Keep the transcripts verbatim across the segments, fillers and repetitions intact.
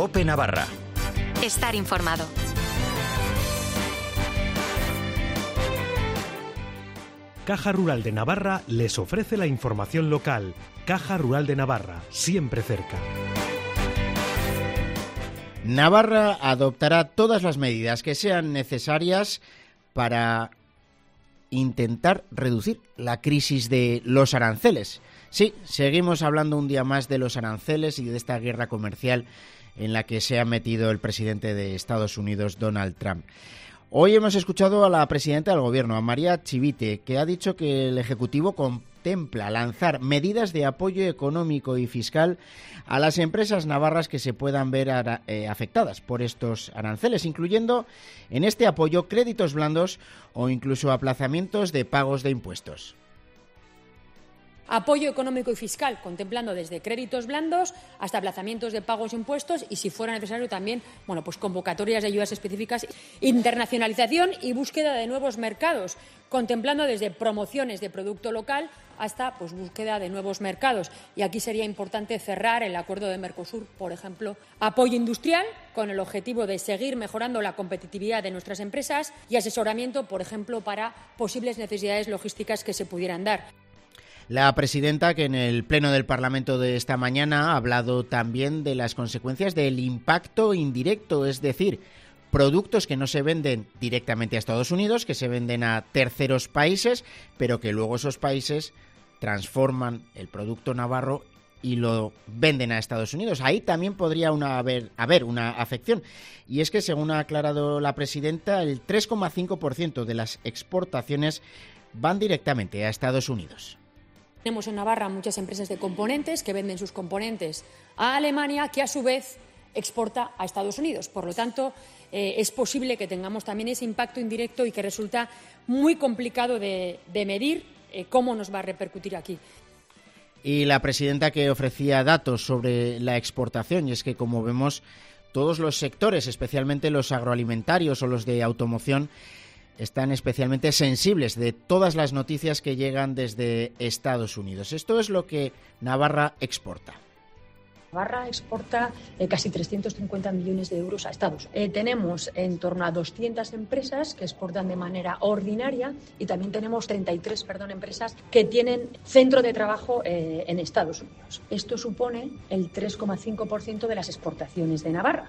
COPE Navarra. Estar informado. Caja Rural de Navarra les ofrece la información local. Caja Rural de Navarra, siempre cerca. Navarra adoptará todas las medidas que sean necesarias para intentar reducir la crisis de los aranceles. Sí, seguimos hablando un día más de los aranceles y de esta guerra comercial en la que se ha metido el presidente de Estados Unidos, Donald Trump. Hoy hemos escuchado a la presidenta del Gobierno, a María Chivite, que ha dicho que el Ejecutivo contempla lanzar medidas de apoyo económico y fiscal a las empresas navarras que se puedan ver ara, eh, afectadas por estos aranceles, incluyendo en este apoyo créditos blandos o incluso aplazamientos de pagos de impuestos. Apoyo económico y fiscal, contemplando desde créditos blandos hasta aplazamientos de pagos e impuestos y, si fuera necesario, también bueno, pues convocatorias de ayudas específicas, internacionalización y búsqueda de nuevos mercados, contemplando desde promociones de producto local hasta pues, búsqueda de nuevos mercados. Y aquí sería importante cerrar el acuerdo de Mercosur, por ejemplo, apoyo industrial con el objetivo de seguir mejorando la competitividad de nuestras empresas y asesoramiento, por ejemplo, para posibles necesidades logísticas que se pudieran dar. La presidenta, que en el Pleno del Parlamento de esta mañana ha hablado también de las consecuencias del impacto indirecto, es decir, productos que no se venden directamente a Estados Unidos, que se venden a terceros países, pero que luego esos países transforman el producto navarro y lo venden a Estados Unidos. Ahí también podría una haber, haber una afección. Y es que, según ha aclarado la presidenta, el tres coma cinco por ciento de las exportaciones van directamente a Estados Unidos. Tenemos en Navarra muchas empresas de componentes que venden sus componentes a Alemania, que a su vez exporta a Estados Unidos. Por lo tanto, eh, es posible que tengamos también ese impacto indirecto y que resulta muy complicado de, de medir eh, cómo nos va a repercutir aquí. Y la presidenta, que ofrecía datos sobre la exportación, y es que, como vemos, todos los sectores, especialmente los agroalimentarios o los de automoción, están especialmente sensibles de todas las noticias que llegan desde Estados Unidos. Esto es lo que Navarra exporta. Navarra exporta eh, casi trescientos cincuenta millones de euros a Estados Unidos. Eh, tenemos en torno a doscientas empresas que exportan de manera ordinaria y también tenemos treinta y tres perdón, empresas que tienen centro de trabajo eh, en Estados Unidos. Esto supone el tres coma cinco por ciento de las exportaciones de Navarra.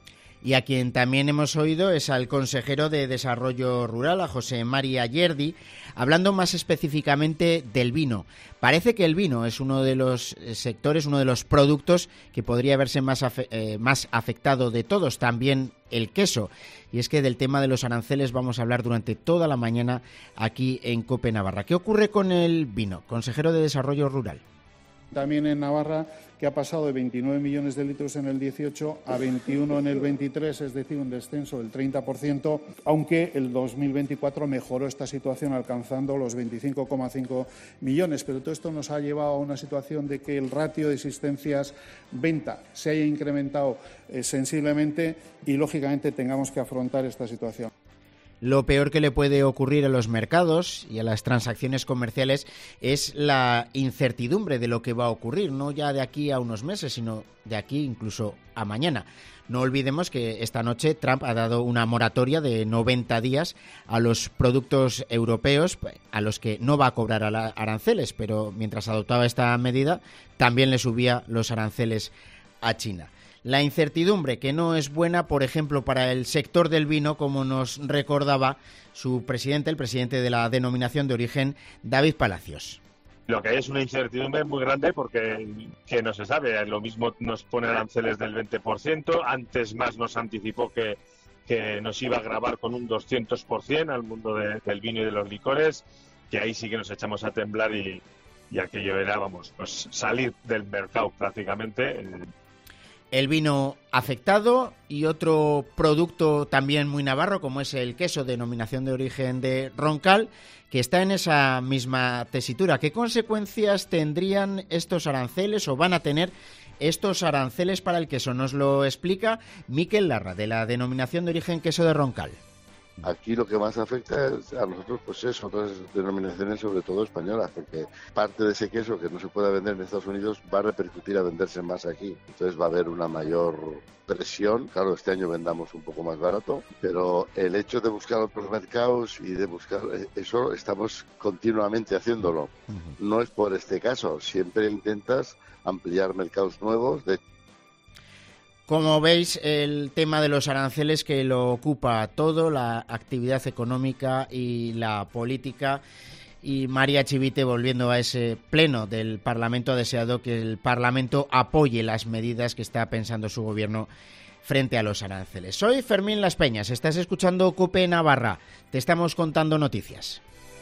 Y a quien también hemos oído es al consejero de Desarrollo Rural, a José María Yerdi, hablando más específicamente del vino. Parece que el vino es uno de los sectores, uno de los productos que podría verse más, afe- eh, más afectado de todos, también el queso. Y es que del tema de los aranceles vamos a hablar durante toda la mañana aquí en COPE Navarra. ¿Qué ocurre con el vino? Consejero de Desarrollo Rural. También en Navarra, que ha pasado de veintinueve millones de litros en el dieciocho a veintiuno en el veintitrés, es decir, un descenso del treinta por ciento, aunque el dos mil veinticuatro mejoró esta situación alcanzando los veinticinco coma cinco millones. Pero todo esto nos ha llevado a una situación de que el ratio de existencias-venta se haya incrementado eh, sensiblemente y, lógicamente, tengamos que afrontar esta situación. Lo peor que le puede ocurrir a los mercados y a las transacciones comerciales es la incertidumbre de lo que va a ocurrir, no ya de aquí a unos meses, sino de aquí incluso a mañana. No olvidemos que esta noche Trump ha dado una moratoria de noventa días a los productos europeos a los que no va a cobrar aranceles, pero mientras adoptaba esta medida también le subía los aranceles a China. La incertidumbre, que no es buena, por ejemplo, para el sector del vino, como nos recordaba su presidente, el presidente de la denominación de origen, David Palacios. Lo que hay es una incertidumbre muy grande porque que no se sabe. Lo mismo nos pone aranceles del veinte por ciento. Antes más nos anticipó que, que nos iba a gravar con un doscientos por ciento al mundo de, del vino y de los licores, que ahí sí que nos echamos a temblar y, y aquello era, vamos, pues salir del mercado prácticamente. El vino afectado y otro producto también muy navarro, como es el queso, denominación de origen de Roncal, que está en esa misma tesitura. ¿Qué consecuencias tendrían estos aranceles o van a tener estos aranceles para el queso? Nos lo explica Miquel Larra, de la denominación de origen queso de Roncal. Aquí lo que más afecta es a nosotros, pues es otras denominaciones, sobre todo españolas, porque parte de ese queso que no se pueda vender en Estados Unidos va a repercutir a venderse más aquí. Entonces va a haber una mayor presión. Claro, este año vendamos un poco más barato, pero el hecho de buscar otros mercados y de buscar eso, estamos continuamente haciéndolo. Uh-huh. No es por este caso, siempre intentas ampliar mercados nuevos. De Como veis, el tema de los aranceles que lo ocupa todo, la actividad económica y la política. Y María Chivite, volviendo a ese pleno del Parlamento, ha deseado que el Parlamento apoye las medidas que está pensando su gobierno frente a los aranceles. Soy Fermín Las Peñas, estás escuchando COPE Navarra, te estamos contando noticias.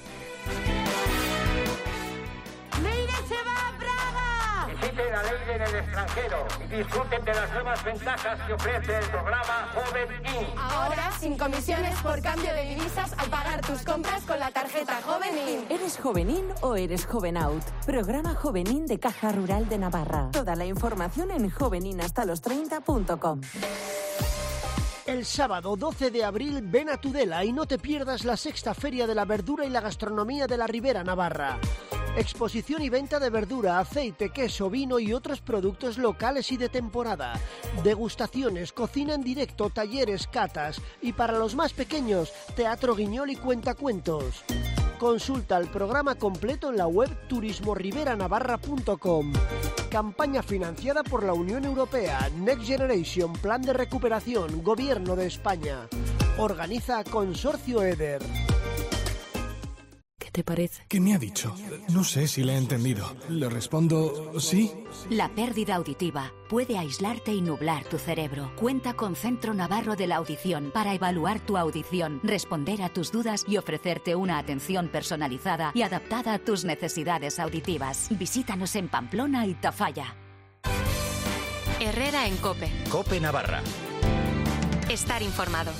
Visiten a Leire en el extranjero y disfruten de las nuevas ventajas que ofrece el programa Joven In. Ahora, sin comisiones por cambio de divisas al pagar tus compras con la tarjeta Joven In. ¿Eres Joven In o eres Joven Out? Programa Joven In de Caja Rural de Navarra. Toda la información en jovenin hasta los treinta punto com. El sábado doce de abril ven a Tudela y no te pierdas la sexta Feria de la Verdura y la Gastronomía de la Ribera Navarra. Exposición y venta de verdura, aceite, queso, vino y otros productos locales y de temporada. Degustaciones, cocina en directo, talleres, catas y para los más pequeños, teatro guiñol y cuentacuentos. Consulta el programa completo en la web turismo ribera navarra punto com. Campaña financiada por la Unión Europea, Next Generation, Plan de Recuperación, Gobierno de España. Organiza Consorcio Eder. ¿Qué te parece? ¿Qué me ha dicho? No sé si le he entendido. Le respondo sí. La pérdida auditiva puede aislarte y nublar tu cerebro. Cuenta con Centro Navarro de la Audición para evaluar tu audición, responder a tus dudas y ofrecerte una atención personalizada y adaptada a tus necesidades auditivas. Visítanos en Pamplona y Tafalla. Herrera en COPE. COPE Navarra. Estar informado.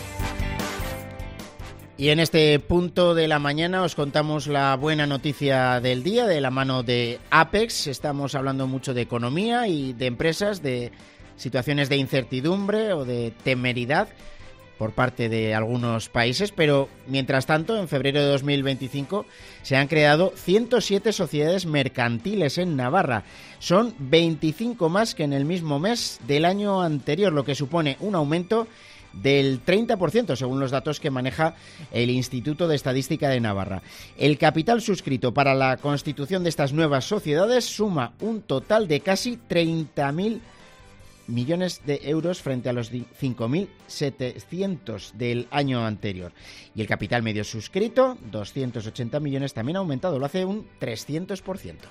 Y en este punto de la mañana os contamos la buena noticia del día de la mano de Apex. Estamos hablando mucho de economía y de empresas, de situaciones de incertidumbre o de temeridad por parte de algunos países, pero mientras tanto, en febrero de dos mil veinticinco se han creado ciento siete sociedades mercantiles en Navarra. Son veinticinco más que en el mismo mes del año anterior, lo que supone un aumento del treinta por ciento, según los datos que maneja el Instituto de Estadística de Navarra. El capital suscrito para la constitución de estas nuevas sociedades suma un total de casi treinta mil millones de euros frente a los cinco mil setecientos del año anterior. Y el capital medio suscrito, doscientos ochenta millones, también ha aumentado, lo hace un trescientos por ciento.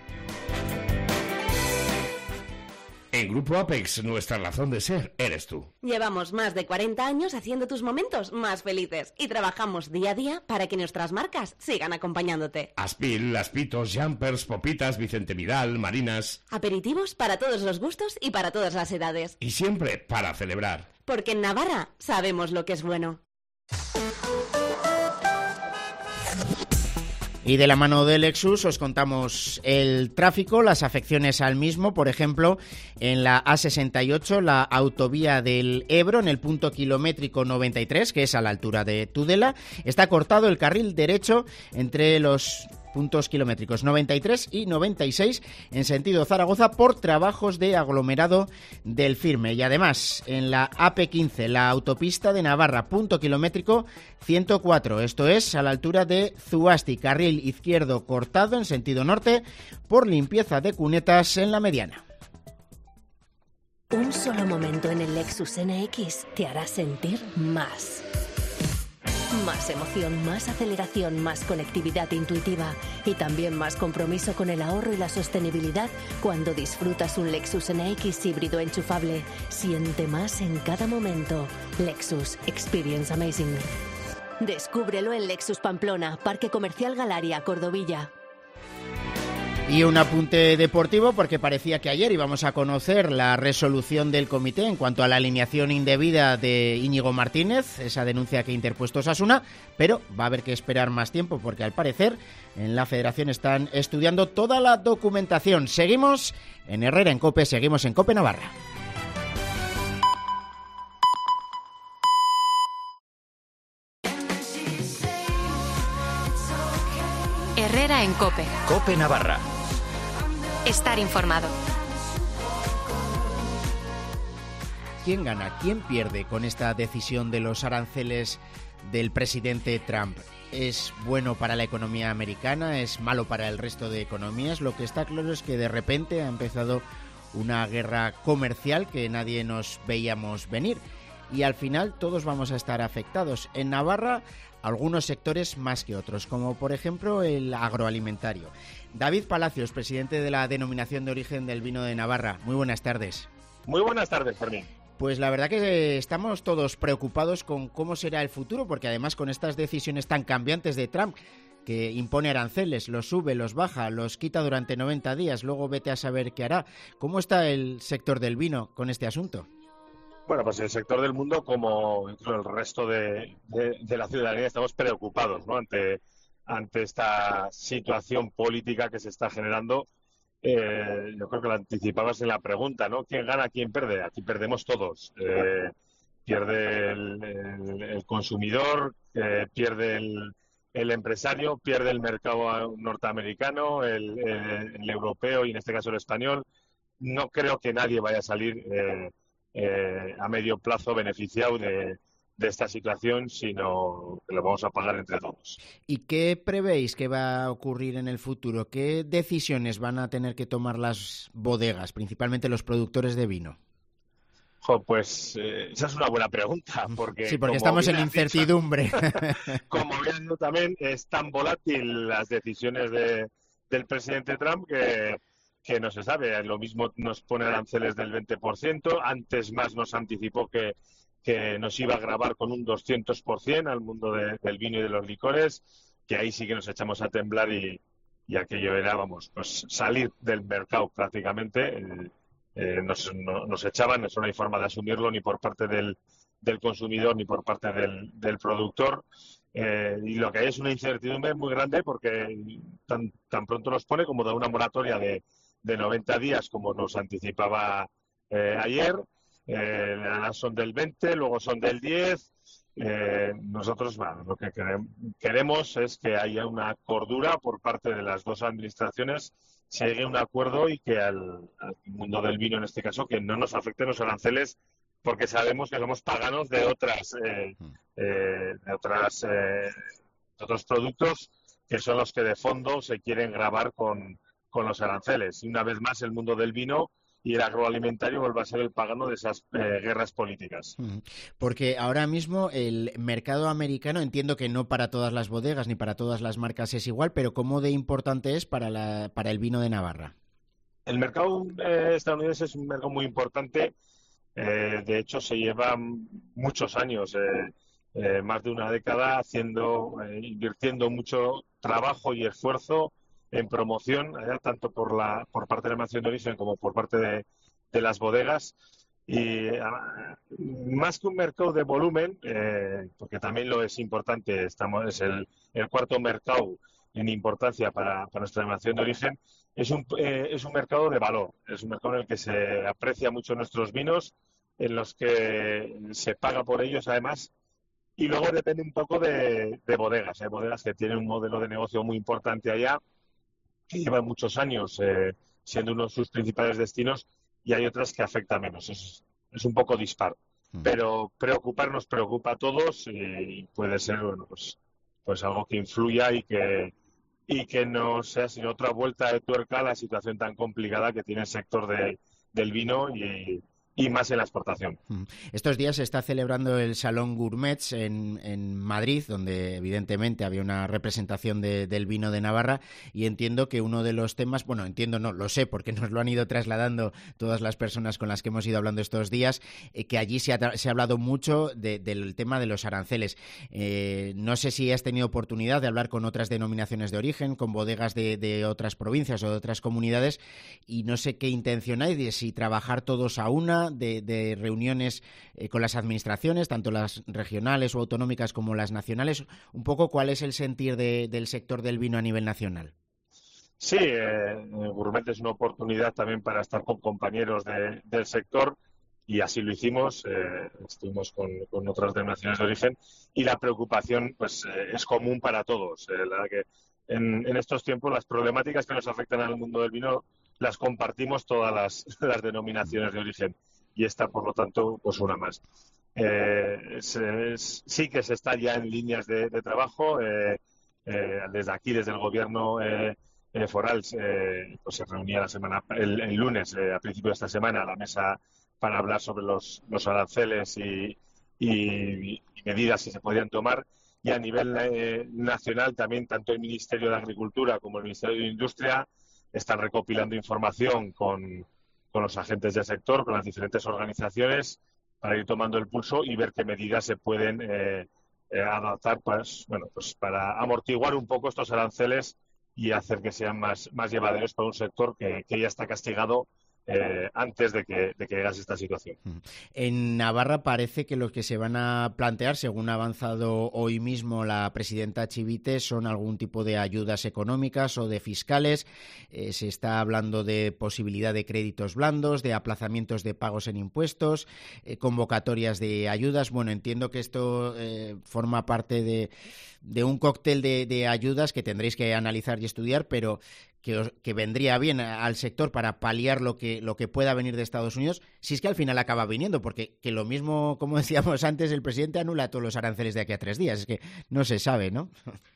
En Grupo Apex, nuestra razón de ser eres tú. Llevamos más de cuarenta años haciendo tus momentos más felices y trabajamos día a día para que nuestras marcas sigan acompañándote. Aspil, Aspitos, Jumpers, Popitas, Vicente Vidal, Marinas. Aperitivos para todos los gustos y para todas las edades. Y siempre para celebrar. Porque en Navarra sabemos lo que es bueno. Y de la mano de Lexus os contamos el tráfico, las afecciones al mismo. Por ejemplo, en la A sesenta y ocho, la autovía del Ebro, en el punto kilométrico noventa y tres, que es a la altura de Tudela, está cortado el carril derecho entre los puntos kilométricos noventa y tres y noventa y seis en sentido Zaragoza por trabajos de aglomerado del Firme. Y además, en la A P quince, la autopista de Navarra, punto kilométrico ciento cuatro, esto es a la altura de Zuasti, carril izquierdo cortado en sentido norte por limpieza de cunetas en la mediana. Un solo momento en el Lexus N X te hará sentir más. Más emoción, más aceleración, más conectividad intuitiva y también más compromiso con el ahorro y la sostenibilidad cuando disfrutas un Lexus N X híbrido enchufable. Siente más en cada momento. Lexus. Experience amazing. Descúbrelo en Lexus Pamplona, Parque Comercial Galaria, Cordovilla. Y un apunte deportivo, porque parecía que ayer íbamos a conocer la resolución del comité en cuanto a la alineación indebida de Íñigo Martínez, esa denuncia que ha interpuesto Osasuna, pero va a haber que esperar más tiempo porque al parecer en la federación están estudiando toda la documentación. Seguimos en Herrera en COPE, seguimos en COPE Navarra. en COPE. COPE Navarra. Estar informado. ¿Quién gana? ¿Quién pierde con esta decisión de los aranceles del presidente Trump? ¿Es bueno para la economía americana? ¿Es malo para el resto de economías? Lo que está claro es que de repente ha empezado una guerra comercial que nadie nos veíamos venir. Y al final todos vamos a estar afectados. En Navarra, algunos sectores más que otros, como por ejemplo el agroalimentario. David Palacios, presidente de la Denominación de Origen del Vino de Navarra. Muy buenas tardes. Muy buenas tardes, Fermín. Pues la verdad que estamos todos preocupados con cómo será el futuro, porque además con estas decisiones tan cambiantes de Trump, que impone aranceles, los sube, los baja, los quita durante noventa días, luego vete a saber qué hará. ¿Cómo está el sector del vino con este asunto? Bueno, pues el sector del mundo, como el resto de, de, de la ciudadanía, estamos preocupados, ¿no?, ante, ante esta situación política que se está generando. Eh, yo creo que lo anticipabas en la pregunta, ¿no? ¿Quién gana, quién pierde? Aquí perdemos todos. Eh, pierde el, el, el consumidor, eh, pierde el, el empresario, pierde el mercado norteamericano, el, el, el europeo y en este caso el español. No creo que nadie vaya a salir eh, eh, a medio plazo beneficiado de, de esta situación, sino que lo vamos a pagar entre todos. ¿Y qué prevéis que va a ocurrir en el futuro? ¿Qué decisiones van a tener que tomar las bodegas, principalmente los productores de vino? Jo, pues eh, esa es una buena pregunta. Porque sí, porque estamos en incertidumbre. Dicho, como bien dicho también, es tan volátil las decisiones de, del presidente Trump que, que no se sabe. Lo mismo nos pone aranceles del veinte por ciento. Antes más nos anticipó que que nos iba a grabar con un doscientos por ciento al mundo de, del vino y de los licores, que ahí sí que nos echamos a temblar y, y aquello era, vamos, pues salir del mercado prácticamente. Eh, eh, nos, no, nos echaban, eso no hay forma de asumirlo ni por parte del, del consumidor ni por parte del, del productor. Eh, y lo que hay es una incertidumbre muy grande porque tan, tan pronto nos pone como da una moratoria de, de noventa días, como nos anticipaba eh, ayer. Eh, ahora son del veinte, luego son del diez. Eh, nosotros, bueno, lo que queremos es que haya una cordura por parte de las dos administraciones, se llegue a un acuerdo y que al, al mundo del vino, en este caso, que no nos afecten los aranceles, porque sabemos que somos paganos de otras, eh, eh, de otras, eh, de otros productos que son los que de fondo se quieren gravar con, con los aranceles. Y una vez más, el mundo del vino y el agroalimentario vuelve a ser el pagano de esas eh, guerras políticas. Porque ahora mismo el mercado americano, entiendo que no para todas las bodegas ni para todas las marcas es igual, pero ¿cómo de importante es para, la, para el vino de Navarra? El mercado eh, estadounidense es un mercado muy importante. Eh, de hecho, se lleva muchos años, eh, eh, más de una década, haciendo, eh, invirtiendo mucho trabajo y esfuerzo en promoción, eh, tanto por la por parte de la Denominación de Origen como por parte de, de las bodegas. Y eh, más que un mercado de volumen, eh, porque también lo es importante, estamos es el, el cuarto mercado en importancia para, para nuestra Denominación de Origen, es un, eh, es un mercado de valor, es un mercado en el que se aprecia mucho nuestros vinos, en los que se paga por ellos además. Y luego depende un poco de, de bodegas, hay bodegas que tienen un modelo de negocio muy importante allá, que llevan muchos años eh, siendo uno de sus principales destinos, y hay otras que afectan menos. Es, es un poco dispar. Mm. Pero preocupar nos preocupa a todos y puede ser, bueno, pues, pues algo que influya y que, y que no sea sino otra vuelta de tuerca a la situación tan complicada que tiene el sector de, del vino y, y más en la exportación. Estos días se está celebrando el Salón Gourmets en, en Madrid, donde evidentemente había una representación de, del vino de Navarra, y entiendo que uno de los temas, bueno, entiendo no, lo sé porque nos lo han ido trasladando todas las personas con las que hemos ido hablando estos días, eh, que allí se ha, se ha hablado mucho de, del tema de los aranceles. Eh, no sé si has tenido oportunidad de hablar con otras denominaciones de origen, con bodegas de, de otras provincias o de otras comunidades, y no sé qué intención hay de si trabajar todos a una, De, de reuniones eh, con las administraciones, tanto las regionales o autonómicas como las nacionales. Un poco, ¿cuál es el sentir de, del sector del vino a nivel nacional? Sí, eh, Gourmet es una oportunidad también para estar con compañeros de, del sector, y así lo hicimos. Eh, estuvimos con, con otras denominaciones de origen y la preocupación pues eh, es común para todos. Eh, la verdad que en, en estos tiempos las problemáticas que nos afectan al mundo del vino las compartimos todas las, las denominaciones de origen y esta, por lo tanto, pues una más. Eh, se, es, sí que se está ya en líneas de, de trabajo. Eh, eh, desde aquí, desde el gobierno eh, eh, foral, eh, pues se reunía la semana, el, el lunes, eh, a principio de esta semana, la mesa para hablar sobre los, los aranceles y, y, y medidas que se podían tomar. Y a nivel eh, nacional también, tanto el Ministerio de Agricultura como el Ministerio de Industria están recopilando información con, con los agentes del sector, con las diferentes organizaciones, para ir tomando el pulso y ver qué medidas se pueden eh, eh, adaptar pues, bueno, pues para amortiguar un poco estos aranceles y hacer que sean más, más llevaderos para un sector que, que ya está castigado Eh, antes de que, de que llegase esta situación. En Navarra parece que lo que se van a plantear, según ha avanzado hoy mismo la presidenta Chivite, son algún tipo de ayudas económicas o de fiscales. Eh, se está hablando de posibilidad de créditos blandos, de aplazamientos de pagos en impuestos, eh, convocatorias de ayudas. Bueno, entiendo que esto eh, forma parte de, de un cóctel de, de ayudas que tendréis que analizar y estudiar, pero Que, os, que vendría bien al sector para paliar lo que, lo que pueda venir de Estados Unidos, si es que al final acaba viniendo, porque que lo mismo, como decíamos antes, el presidente anula todos los aranceles de aquí a tres días, es que no se sabe, ¿no?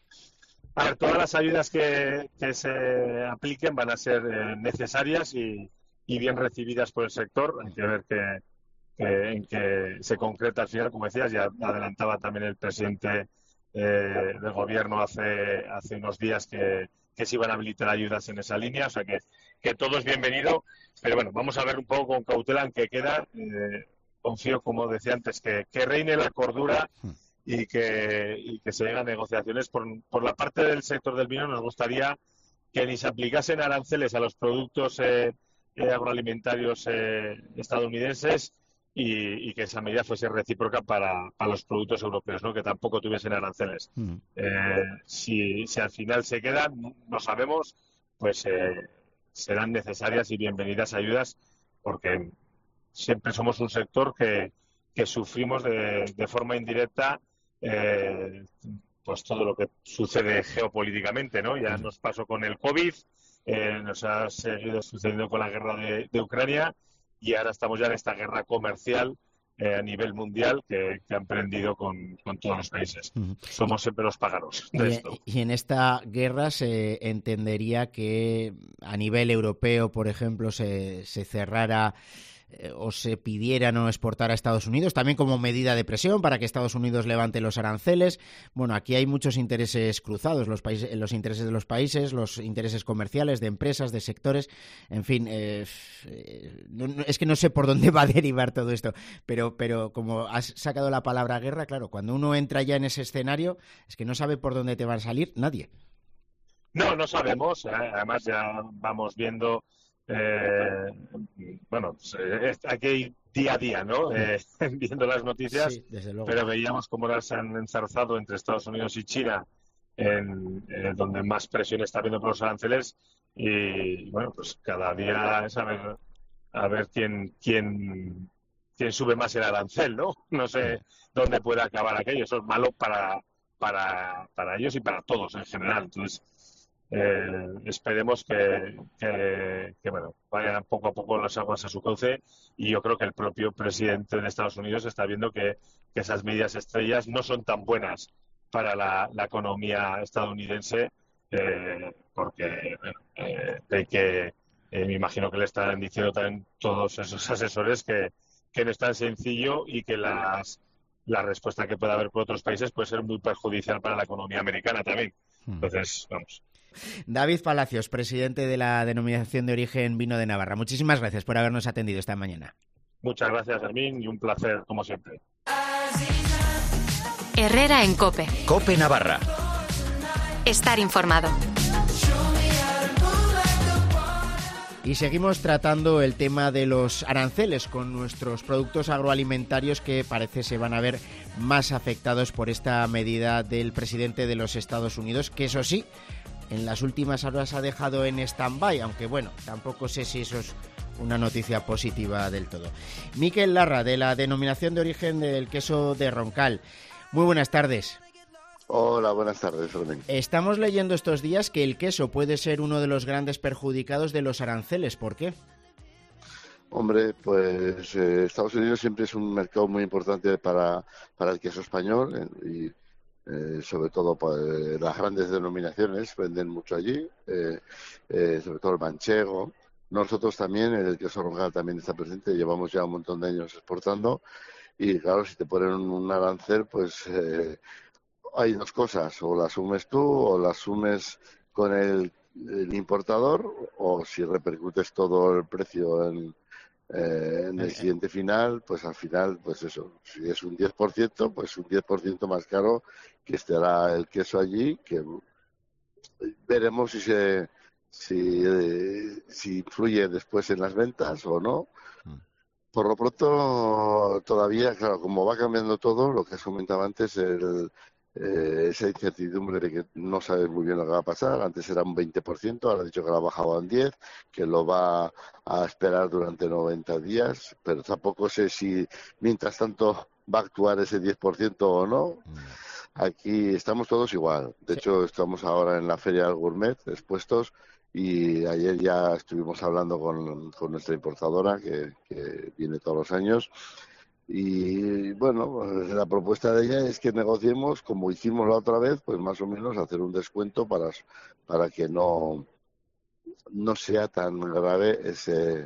A ver, todas las ayudas que, que se apliquen van a ser eh, necesarias y, y bien recibidas por el sector. Hay que ver que, que, en qué se concreta al final, como decías, ya adelantaba también el presidente eh, del gobierno hace, hace unos días que que se iban a habilitar ayudas en esa línea, o sea que, que todo es bienvenido, pero bueno, vamos a ver un poco con cautela en qué queda. Eh, confío, como decía antes, que, que reine la cordura y que, y que se lleguen a negociaciones. Por, por la parte del sector del vino nos gustaría que ni se aplicasen aranceles a los productos eh, eh, agroalimentarios eh, estadounidenses y, y que esa medida fuese recíproca para, para los productos europeos, ¿no? Que tampoco tuviesen aranceles. Mm. Eh, si, si al final se quedan, no sabemos, pues eh, serán necesarias y bienvenidas ayudas, porque siempre somos un sector que, que sufrimos de, de forma indirecta eh, pues todo lo que sucede geopolíticamente, ¿no? Ya nos pasó con el COVID, eh, nos ha seguido sucediendo con la guerra de, de Ucrania. Y ahora estamos ya en esta guerra comercial eh, a nivel mundial que, que han prendido con, con todos los países. Uh-huh. Somos siempre los pájaros de y, esto. Y en esta guerra se entendería que a nivel europeo, por ejemplo, se, se cerrara eh, o se pidiera no exportar a Estados Unidos, también como medida de presión para que Estados Unidos levante los aranceles. Bueno, aquí hay muchos intereses cruzados, los países, los intereses de los países, los intereses comerciales, de empresas, de sectores, en fin, eh, eh, no, no, es que no sé por dónde va a derivar todo esto, pero, pero como has sacado la palabra guerra, claro, cuando uno entra ya en ese escenario, es que no sabe por dónde te va a salir nadie. No, no sabemos, eh, además ya vamos viendo Eh, bueno, pues, aquí hay día a día, ¿no? Eh, viendo las noticias, sí, desde luego. Pero veíamos cómo ahora se han enzarzado entre Estados Unidos y China, en, en donde más presión está habiendo por los aranceles, y bueno, pues cada día es a ver, a ver quién, quién, quién sube más el arancel, ¿no? No sé dónde puede acabar aquello, eso es malo para, para, para ellos y para todos en general, entonces Eh, esperemos que, que, que bueno, vayan poco a poco las aguas a su cauce, y yo creo que el propio presidente de Estados Unidos está viendo que, que esas medidas estrellas no son tan buenas para la, la economía estadounidense, eh, porque bueno, eh, de que eh, me imagino que le están diciendo también todos esos asesores que, que no es tan sencillo y que las, la respuesta que pueda haber por otros países puede ser muy perjudicial para la economía americana también. Entonces, vamos. David Palacios, presidente de la Denominación de Origen Vino de Navarra. Muchísimas gracias por habernos atendido esta mañana. Muchas gracias, Hermín, y un placer, como siempre. Herrera en COPE. COPE Navarra. Estar informado. Y seguimos tratando el tema de los aranceles con nuestros productos agroalimentarios, que parece se van a ver más afectados por esta medida del presidente de los Estados Unidos, que eso sí, en las últimas horas ha dejado en stand-by, aunque bueno, tampoco sé si eso es una noticia positiva del todo. Miquel Larra, de la Denominación de Origen del Queso de Roncal. Muy buenas tardes. Hola, buenas tardes, Fermín. Estamos leyendo estos días que el queso puede ser uno de los grandes perjudicados de los aranceles. ¿Por qué? Hombre, pues eh, Estados Unidos siempre es un mercado muy importante para, para el queso español eh, y eh, sobre todo pues, las grandes denominaciones venden mucho allí, eh, eh, sobre todo el manchego. Nosotros también, el queso roncal también está presente, llevamos ya un montón de años exportando y claro, si te ponen un arancel, pues eh, hay dos cosas, o la asumes tú o la asumes con el, el importador o si repercutes todo el precio en Eh, en el cliente final, pues al final, pues eso, si es un diez por ciento, pues un diez por ciento más caro que estará el queso allí, que veremos si se si, eh, si influye después en las ventas o no. Por lo pronto, todavía, claro, como va cambiando todo, lo que has comentado antes, el, eh, esa incertidumbre de que no sabes muy bien lo que va a pasar. Antes era un veinte por ciento, ahora ha dicho que lo ha bajado a un diez por ciento, que lo va a esperar durante noventa días, pero tampoco sé si mientras tanto va a actuar ese diez por ciento o no. Aquí estamos todos igual. De hecho, estamos ahora en la Feria del Gourmet expuestos y ayer ya estuvimos hablando con, con nuestra importadora que, que viene todos los años. Y bueno, la propuesta de ella es que negociemos, como hicimos la otra vez, pues más o menos hacer un descuento para, para que no, no sea tan grave ese,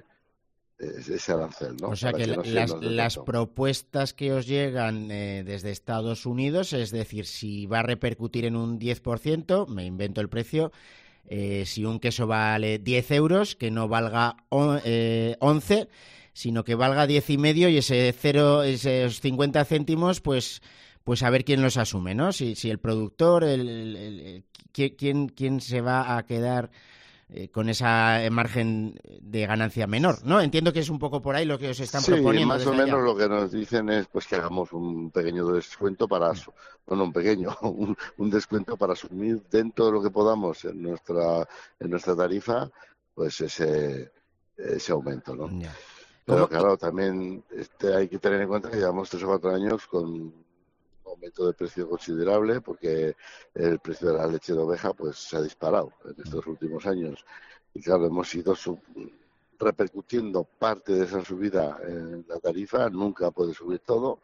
ese arancel, ¿no? O sea para que, que no las, sea las propuestas que os llegan eh, desde Estados Unidos, es decir, si va a repercutir en un diez por ciento, me invento el precio, eh, si un queso vale diez euros, que no valga on, eh, once, sino que valga diez y medio y ese cero, esos cincuenta céntimos, pues, pues a ver quién los asume, ¿no? Si, si el productor, el, el, el, quién, quién se va a quedar eh, con esa margen de ganancia menor, ¿no? Entiendo que es un poco por ahí lo que os están sí, proponiendo. Más o menos allá. Lo que nos dicen es pues que hagamos un pequeño descuento para, no, no un pequeño, un, un descuento para asumir dentro de lo que podamos en nuestra, en nuestra tarifa, pues ese, ese aumento, ¿no? Ya. Pero claro, también este, hay que tener en cuenta que llevamos tres o cuatro años con un aumento de precio considerable porque el precio de la leche de oveja pues se ha disparado en estos últimos años. Y claro, hemos ido sub- repercutiendo parte de esa subida en la tarifa, nunca puede subir todo.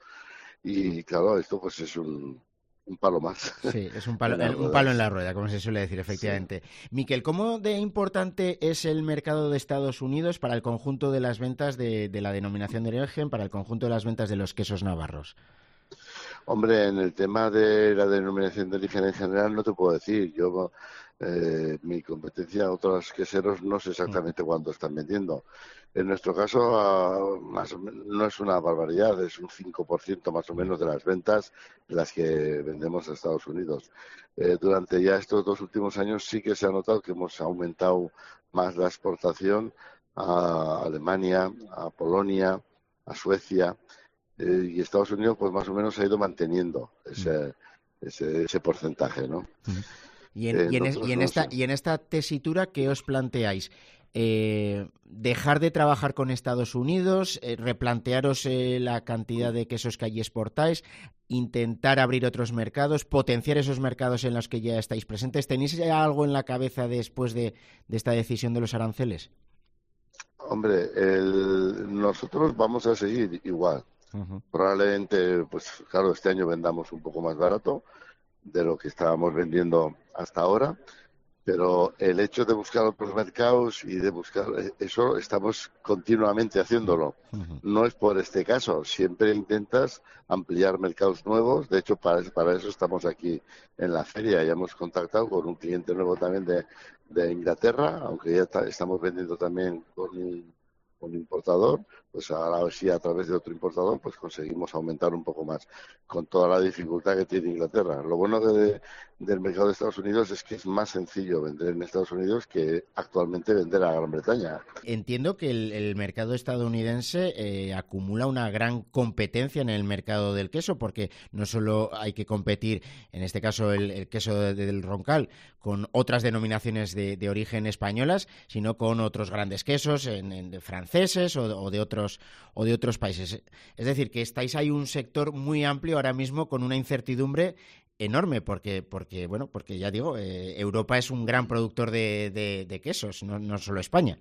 Y claro, esto pues es un, un palo más. Sí, es un palo, en la un rueda. palo en la rueda, como se suele decir, efectivamente. Sí. Miquel, ¿cómo de importante es el mercado de Estados Unidos para el conjunto de las ventas de, de la denominación de origen, para el conjunto de las ventas de los quesos navarros? Hombre, en el tema de la denominación de origen en general no te puedo decir. Yo, eh, mi competencia, otros queseros, no sé exactamente cuánto están vendiendo. En nuestro caso, uh, más o menos, no es una barbaridad, es un cinco por ciento más o menos de las ventas de las que vendemos a Estados Unidos. Eh, durante ya estos dos últimos años sí que se ha notado que hemos aumentado más la exportación a Alemania, a Polonia, a Suecia. Eh, y Estados Unidos pues más o menos ha ido manteniendo ese, ese, ese porcentaje, ¿no? Y en, eh, y, en es, y, en esta, y en esta tesitura, ¿qué os planteáis? Eh, ¿Dejar de trabajar con Estados Unidos? Eh, ¿Replantearos eh, la cantidad de quesos que allí exportáis? ¿Intentar abrir otros mercados? ¿Potenciar esos mercados en los que ya estáis presentes? ¿Tenéis algo en la cabeza después de, de esta decisión de los aranceles? Hombre, el, nosotros vamos a seguir igual. Uh-huh. Probablemente, pues claro, este año vendamos un poco más barato de lo que estábamos vendiendo hasta ahora, pero el hecho de buscar otros mercados y de buscar eso estamos continuamente haciéndolo. Uh-huh. No es por este caso, siempre intentas ampliar mercados nuevos. De hecho, para, para eso estamos aquí en la feria. Ya hemos contactado con un cliente nuevo también de, de Inglaterra, aunque ya está, estamos vendiendo también con un un importador, pues ahora a ver si a través de otro importador pues conseguimos aumentar un poco más con toda la dificultad que tiene Inglaterra. Lo bueno de, del mercado de Estados Unidos es que es más sencillo vender en Estados Unidos que actualmente vender a Gran Bretaña. Entiendo que el, el mercado estadounidense eh, acumula una gran competencia en el mercado del queso, porque no solo hay que competir, en este caso el, el queso de, del Roncal, con otras denominaciones de, de origen españolas, sino con otros grandes quesos en, en de franceses o, o de otros o de otros países. Es decir, que estáis ahí un sector muy amplio ahora mismo con una incertidumbre enorme, porque, porque bueno, porque ya digo, eh, Europa es un gran productor de, de, de quesos, no, no solo España.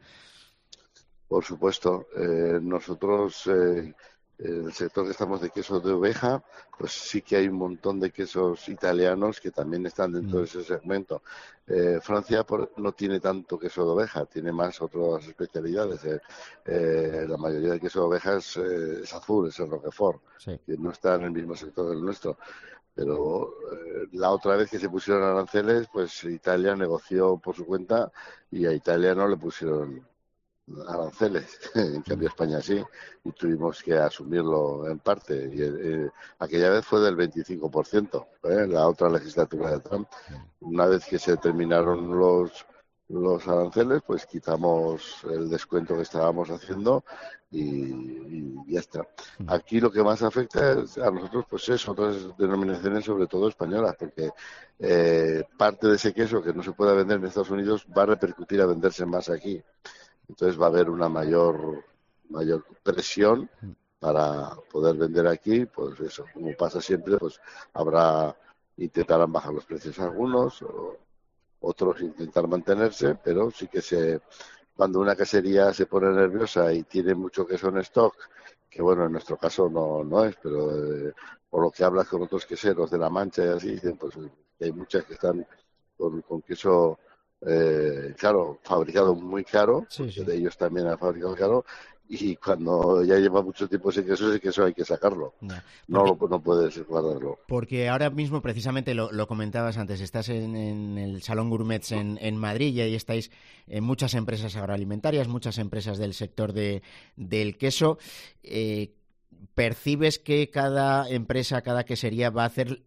Por supuesto, eh, nosotros, eh, el sector que estamos de queso de oveja, pues sí que hay un montón de quesos italianos que también están dentro mm. de ese segmento. Eh, Francia por, no tiene tanto queso de oveja, tiene más otras especialidades. Eh, eh, la mayoría de queso de oveja es, eh, es azul, es el Roquefort, sí. que no está en el mismo sector del nuestro. Pero eh, la otra vez que se pusieron aranceles, pues Italia negoció por su cuenta y a Italia no le pusieron aranceles, en cambio España sí, y tuvimos que asumirlo en parte. Y eh, aquella vez fue del veinticinco por ciento, ¿eh? La otra legislatura de Trump. Una vez que se terminaron los los aranceles, pues quitamos el descuento que estábamos haciendo y, y ya está. Aquí lo que más afecta es a nosotros, pues es otras denominaciones, sobre todo españolas, porque eh, parte de ese queso que no se pueda vender en Estados Unidos va a repercutir a venderse más aquí. Entonces va a haber una mayor mayor presión para poder vender aquí, pues eso, como pasa siempre, pues habrá, intentarán bajar los precios algunos, o otros intentar mantenerse, pero sí que se, cuando una quesería se pone nerviosa y tiene mucho queso en stock, que bueno, en nuestro caso no, no es, pero eh, por lo que hablas con otros queseros de La Mancha y así, dicen pues que hay muchas que están con, con queso Eh, claro, fabricado muy caro, sí, sí. De ellos también han fabricado caro, y cuando ya lleva mucho tiempo ese queso, ese queso hay que sacarlo, no, no, lo, no puedes guardarlo. Porque ahora mismo, precisamente, lo, lo comentabas antes, estás en, en el Salón Gourmets en, en Madrid y ahí estáis en muchas empresas agroalimentarias, muchas empresas del sector de, del queso. Eh, ¿Percibes que cada empresa, cada quesería va a hacer,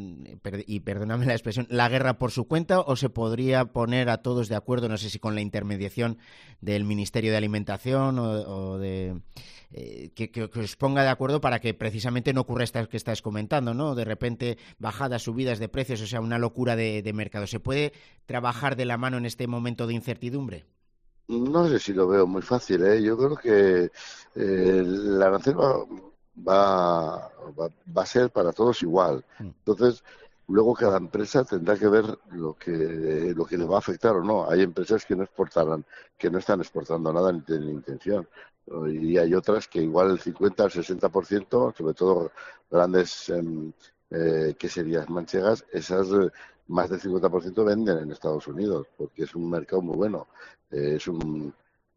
y perdóname la expresión, la guerra por su cuenta, o se podría poner a todos de acuerdo, no sé si con la intermediación del Ministerio de Alimentación o, o de eh, que, que, que os ponga de acuerdo para que precisamente no ocurra esto que estás comentando, ¿no? De repente bajadas, subidas de precios, o sea, una locura de, de mercado. ¿Se puede trabajar de la mano en este momento de incertidumbre? No sé si lo veo muy fácil, ¿eh? Yo creo que eh, el arancel va, va, va, va a ser para todos igual. Entonces, luego cada empresa tendrá que ver lo que lo que le va a afectar o no. Hay empresas que no exportarán, que no están exportando nada ni tienen intención. Y hay otras que igual el cincuenta al sesenta por ciento, sobre todo grandes eh, eh, queserías manchegas, esas eh, más del cincuenta por ciento venden en Estados Unidos, porque es un mercado muy bueno. Eh, es un,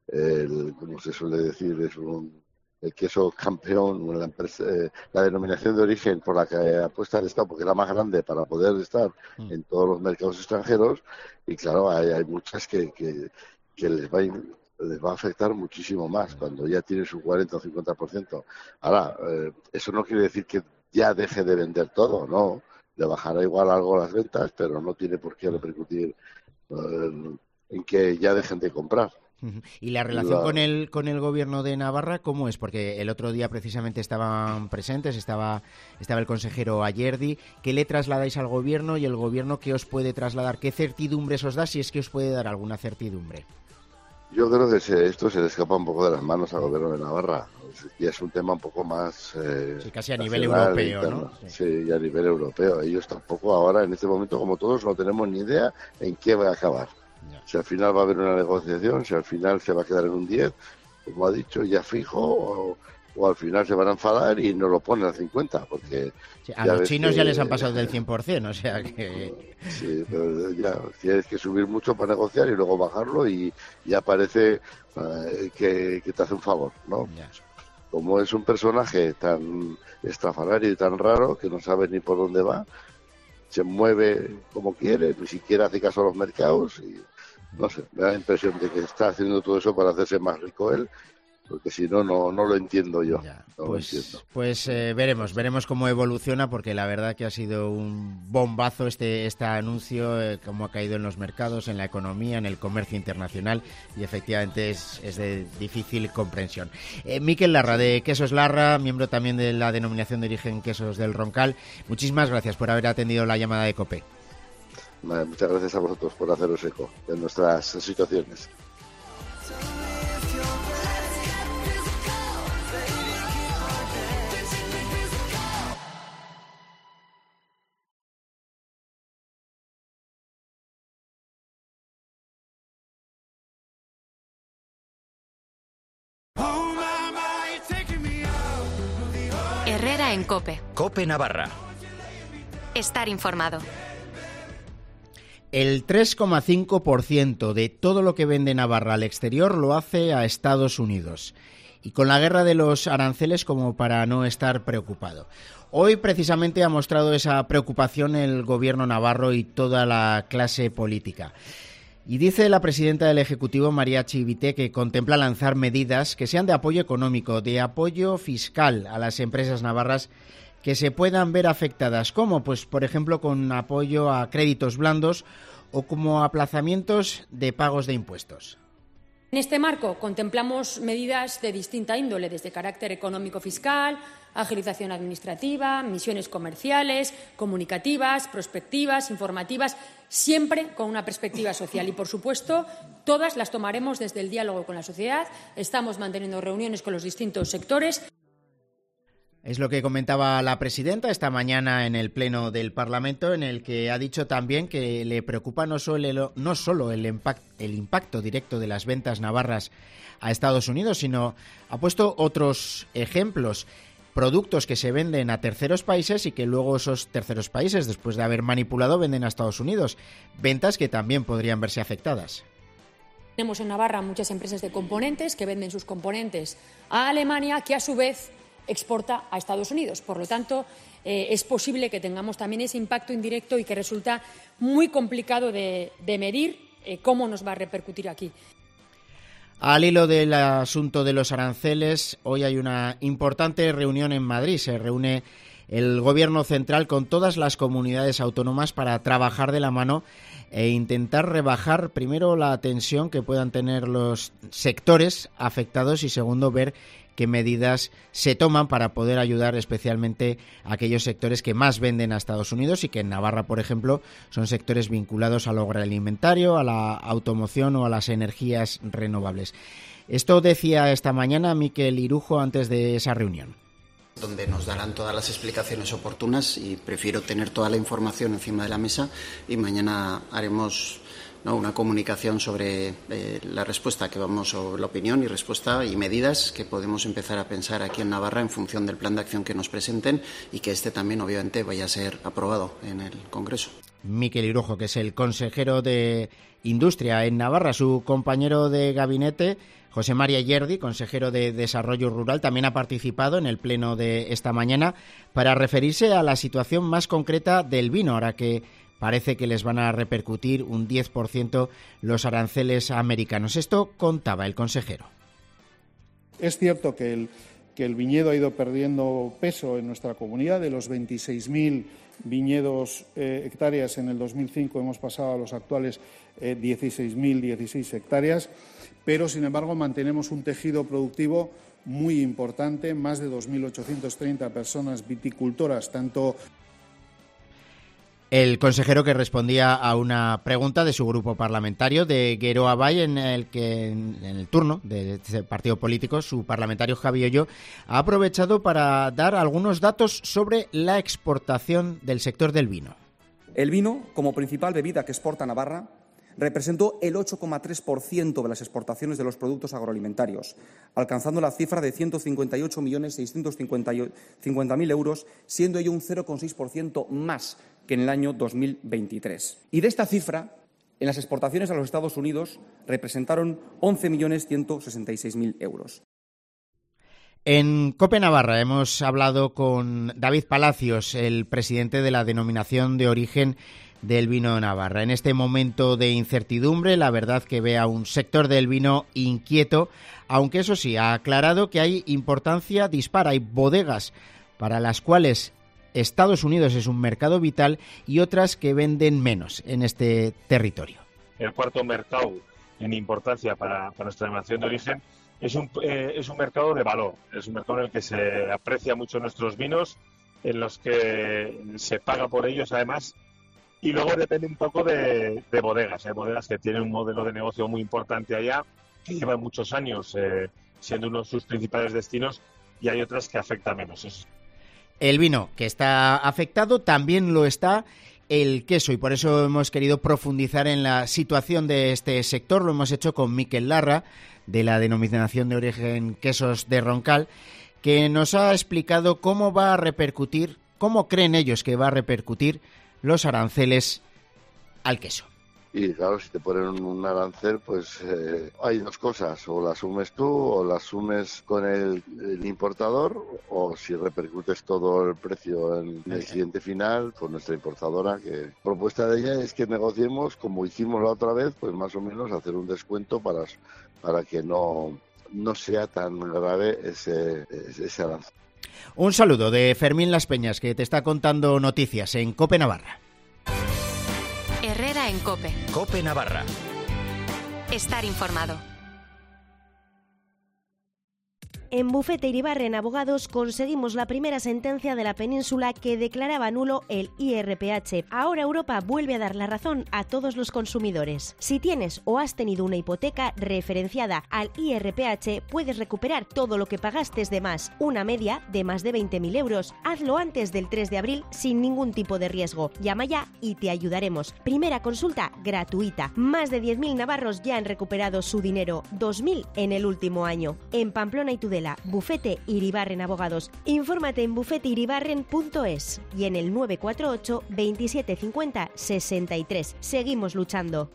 el, como se suele decir, es un el queso campeón, la, empresa, eh, la denominación de origen por la que apuesta el Estado, porque es la más grande para poder estar mm. en todos los mercados extranjeros, y claro, hay, hay muchas que, que, que les va a, les va a afectar muchísimo más, cuando ya tiene su cuarenta o cincuenta por ciento. Ahora, eh, eso no quiere decir que ya deje de vender todo, ¿no? Le bajará igual algo las ventas, pero no tiene por qué repercutir eh, en que ya dejen de comprar. ¿Y la relación la... con el con el gobierno de Navarra cómo es? Porque el otro día precisamente estaban presentes, estaba estaba el consejero Ayerdi. ¿Qué le trasladáis al gobierno y el gobierno qué os puede trasladar? ¿Qué certidumbres os da, si es que os puede dar alguna certidumbre? Yo creo que se, esto se le escapa un poco de las manos al gobierno de Navarra. Y es un tema un poco más... Eh, sí, casi a nivel europeo, ¿no? Sí. sí, a nivel europeo. Ellos tampoco ahora, en este momento, como todos, no tenemos ni idea en qué va a acabar. Ya. Si al final va a haber una negociación, si al final se va a quedar en un diez, como ha dicho, ya fijo, o, o al final se van a enfadar y nos lo ponen al cincuenta, porque... Sí, a los chinos que, ya les han pasado del cien por ciento, o sea que... Sí, pero ya tienes que subir mucho para negociar y luego bajarlo y ya parece uh, que, que te hace un favor, ¿no? Ya. Como es un personaje tan estrafalario y tan raro que no sabes ni por dónde va, se mueve como quiere, ni siquiera hace caso a los mercados y no sé, me da la impresión de que está haciendo todo eso para hacerse más rico él, porque si no, no no lo entiendo yo. Ya, no pues lo entiendo. pues eh, veremos, veremos cómo evoluciona, porque la verdad que ha sido un bombazo este este anuncio, eh, cómo ha caído en los mercados, en la economía, en el comercio internacional, y efectivamente es, es de difícil comprensión. Eh, Miquel Larra, de Quesos Larra, miembro también de la denominación de origen Quesos del Roncal, muchísimas gracias por haber atendido la llamada de COPE. Vale, muchas gracias a vosotros por haceros eco de nuestras situaciones. en COPE. COPE Navarra. Estar informado. El tres coma cinco por ciento de todo lo que vende Navarra al exterior lo hace a Estados Unidos. Y con la guerra de los aranceles como para no estar preocupado. Hoy precisamente ha mostrado esa preocupación el gobierno navarro y toda la clase política. Y dice la presidenta del Ejecutivo, María Chivite, que contempla lanzar medidas que sean de apoyo económico, de apoyo fiscal a las empresas navarras que se puedan ver afectadas, como pues por ejemplo con apoyo a créditos blandos o como aplazamientos de pagos de impuestos. En este marco contemplamos medidas de distinta índole, desde carácter económico-fiscal, agilización administrativa, misiones comerciales, comunicativas, prospectivas, informativas, siempre con una perspectiva social. Y, por supuesto, todas las tomaremos desde el diálogo con la sociedad. Estamos manteniendo reuniones con los distintos sectores. Es lo que comentaba la presidenta esta mañana en el Pleno del Parlamento, en el que ha dicho también que le preocupa no solo el, no solo el, impact, el impacto directo de las ventas navarras a Estados Unidos, sino ha puesto otros ejemplos, productos que se venden a terceros países y que luego esos terceros países, después de haber manipulado, venden a Estados Unidos. Ventas que también podrían verse afectadas. Tenemos en Navarra muchas empresas de componentes que venden sus componentes a Alemania, que a su vez exporta a Estados Unidos. Por lo tanto, eh, es posible que tengamos también ese impacto indirecto y que resulta muy complicado de, de medir eh, cómo nos va a repercutir aquí. Al hilo del asunto de los aranceles, hoy hay una importante reunión en Madrid. Se reúne el Gobierno central con todas las comunidades autónomas para trabajar de la mano e intentar rebajar, primero, la tensión que puedan tener los sectores afectados y, segundo, ver qué medidas se toman para poder ayudar especialmente a aquellos sectores que más venden a Estados Unidos y que en Navarra, por ejemplo, son sectores vinculados al agroalimentario, a la automoción o a las energías renovables. Esto decía esta mañana Miquel Irujo antes de esa reunión. Donde nos darán todas las explicaciones oportunas y prefiero tener toda la información encima de la mesa y mañana haremos ¿no? una comunicación sobre eh, la respuesta que vamos, o la opinión y respuesta y medidas que podemos empezar a pensar aquí en Navarra en función del plan de acción que nos presenten y que este también obviamente vaya a ser aprobado en el Congreso. Miquel Irujo, que es el consejero de Industria en Navarra, su compañero de gabinete, José María Yerdi, consejero de Desarrollo Rural, también ha participado en el pleno de esta mañana para referirse a la situación más concreta del vino, ahora que parece que les van a repercutir un diez por ciento los aranceles americanos. Esto contaba el consejero. Es cierto que el, que el viñedo ha ido perdiendo peso en nuestra comunidad. De los veintiséis mil viñedos eh, hectáreas en el dos mil cinco hemos pasado a los actuales eh, dieciséis mil dieciséis hectáreas, pero sin embargo mantenemos un tejido productivo muy importante, más de dos mil ochocientas treinta personas viticultoras, tanto. El consejero que respondía a una pregunta de su grupo parlamentario de Geroa Bay, en el que en el turno de este partido político, su parlamentario Javi Ollo ha aprovechado para dar algunos datos sobre la exportación del sector del vino. El vino, como principal bebida que exporta Navarra, representó el ocho coma tres por ciento de las exportaciones de los productos agroalimentarios, alcanzando la cifra de ciento cincuenta y ocho millones seiscientos cincuenta mil euros, siendo ello un cero coma seis por ciento más que en el año dos mil veintitrés. Y de esta cifra, en las exportaciones a los Estados Unidos representaron once millones ciento sesenta y seis mil euros. En COPE Navarra hemos hablado con David Palacios, el presidente de la Denominación de Origen del Vino de Navarra. En este momento de incertidumbre, la verdad que ve a un sector del vino inquieto, aunque eso sí, ha aclarado que hay importancia dispara, hay bodegas para las cuales Estados Unidos es un mercado vital y otras que venden menos en este territorio. El cuarto mercado en importancia para, para nuestra denominación de origen es un, eh, es un mercado de valor, es un mercado en el que se aprecia mucho nuestros vinos, en los que se paga por ellos además, y luego depende un poco de, de bodegas. Hay bodegas que tienen un modelo de negocio muy importante allá, que llevan muchos años eh, siendo uno de sus principales destinos, y hay otras que afectan menos. Eso. El vino que está afectado, también lo está el queso, y por eso hemos querido profundizar en la situación de este sector. Lo hemos hecho con Miquel Larra, de la Denominación de Origen Quesos de Roncal, que nos ha explicado cómo va a repercutir, cómo creen ellos que va a repercutir los aranceles al queso. Y claro, si te ponen un arancel, pues eh, hay dos cosas, o la asumes tú o la asumes con el, el importador, o si repercutes todo el precio en el cliente final, con nuestra importadora, que propuesta de ella es que negociemos, como hicimos la otra vez, pues más o menos hacer un descuento para, para que no, no sea tan grave ese, ese arancel. Un saludo de Fermín Las Peñas, que te está contando noticias en COPE Navarra. Herrera en COPE. COPE Navarra. Estar informado. En Bufete Iribarren Abogados conseguimos la primera sentencia de la península que declaraba nulo el I R P H. Ahora Europa vuelve a dar la razón a todos los consumidores. Si tienes o has tenido una hipoteca referenciada al I R P H, puedes recuperar todo lo que pagaste de más, una media de más de veinte mil euros. Hazlo antes del tres de abril sin ningún tipo de riesgo. Llama ya y te ayudaremos. Primera consulta gratuita. Más de diez mil navarros ya han recuperado su dinero, dos mil en el último año. En Pamplona y Tudela, Bufete Iribarren Abogados. Infórmate en bufete iribarren punto es y en el nueve cuatro ocho, veintisiete cincuenta, sesenta y tres. Seguimos luchando.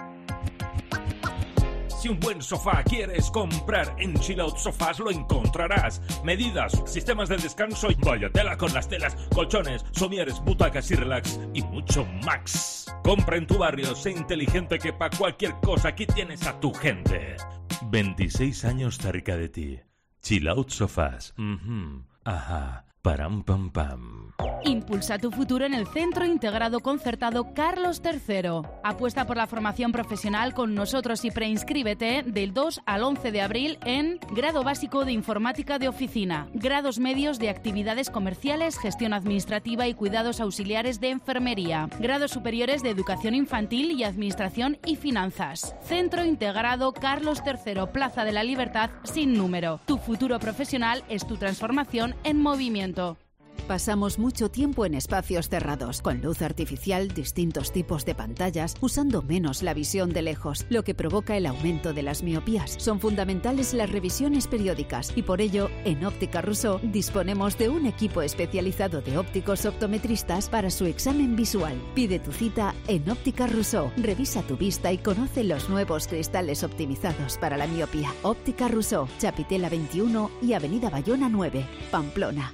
Si un buen sofá quieres comprar, en Chill Out Sofás lo encontrarás. Medidas, sistemas de descanso y vaya tela con las telas, colchones, somieres, butacas y relax y mucho más. Compra en tu barrio, sé inteligente que pa' cualquier cosa aquí tienes a tu gente. veintiséis años cerca de ti. Chill Out Sofás. Uh-huh. Ajá. Param pam pam. Impulsa tu futuro en el Centro Integrado Concertado Carlos tercero. Apuesta por la formación profesional con nosotros y preinscríbete del dos al once de abril en Grado Básico de Informática de Oficina, Grados Medios de Actividades Comerciales, Gestión Administrativa y Cuidados Auxiliares de Enfermería, Grados Superiores de Educación Infantil y Administración y Finanzas. Centro Integrado Carlos tercero, Plaza de la Libertad sin número. Tu futuro profesional es tu transformación en movimiento. Pasamos mucho tiempo en espacios cerrados, con luz artificial, distintos tipos de pantallas, usando menos la visión de lejos, lo que provoca el aumento de las miopías. Son fundamentales las revisiones periódicas y por ello, en Óptica Rousseau disponemos de un equipo especializado de ópticos optometristas para su examen visual. Pide tu cita en Óptica Rousseau. Revisa tu vista y conoce los nuevos cristales optimizados para la miopía. Óptica Rousseau, Chapitela veintiuno y Avenida Bayona nueve, Pamplona.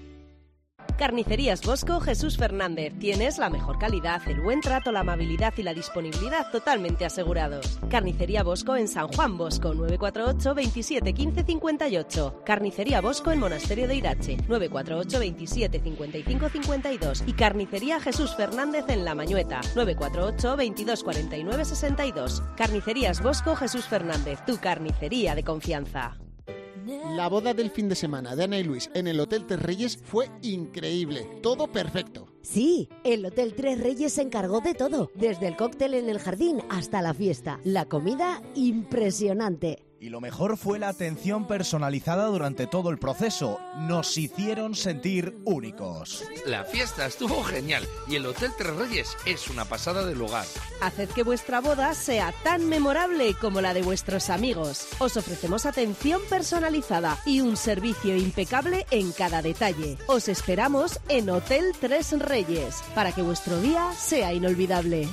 Carnicerías Bosco Jesús Fernández. Tienes la mejor calidad, el buen trato, la amabilidad y la disponibilidad totalmente asegurados. Carnicería Bosco en San Juan Bosco, nueve cuatro ocho, veintisiete, quince, cincuenta y ocho. Carnicería Bosco en Monasterio de Irache, nueve cuatro ocho, veintisiete, cincuenta y cinco, cincuenta y dos. Y Carnicería Jesús Fernández en La Mañueta, nueve cuatro ocho, veintidós, cuarenta y nueve, sesenta y dos. Carnicerías Bosco Jesús Fernández, tu carnicería de confianza. La boda del fin de semana de Ana y Luis en el Hotel Tres Reyes fue increíble, todo perfecto. Sí, el Hotel Tres Reyes se encargó de todo, desde el cóctel en el jardín hasta la fiesta. La comida, impresionante. Y lo mejor fue la atención personalizada durante todo el proceso. Nos hicieron sentir únicos. La fiesta estuvo genial y el Hotel Tres Reyes es una pasada de lugar. Haced que vuestra boda sea tan memorable como la de vuestros amigos. Os ofrecemos atención personalizada y un servicio impecable en cada detalle. Os esperamos en Hotel Tres Reyes para que vuestro día sea inolvidable.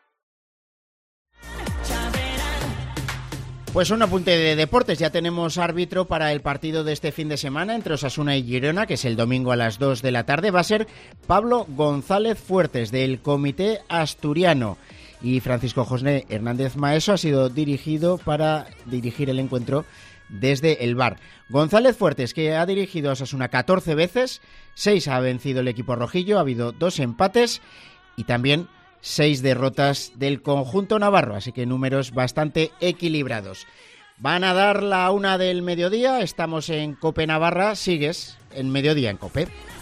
Pues un apunte de deportes, ya tenemos árbitro para el partido de este fin de semana entre Osasuna y Girona, que es el domingo a las dos de la tarde. Va a ser Pablo González Fuertes, del Comité Asturiano, y Francisco José Hernández Maeso ha sido dirigido para dirigir el encuentro desde el V A R. González Fuertes, que ha dirigido a Osasuna catorce veces, seis ha vencido el equipo rojillo, ha habido dos empates y también seis derrotas del conjunto navarro, así que números bastante equilibrados. Van a dar la una del mediodía, estamos en COPE Navarra, sigues en mediodía en COPE.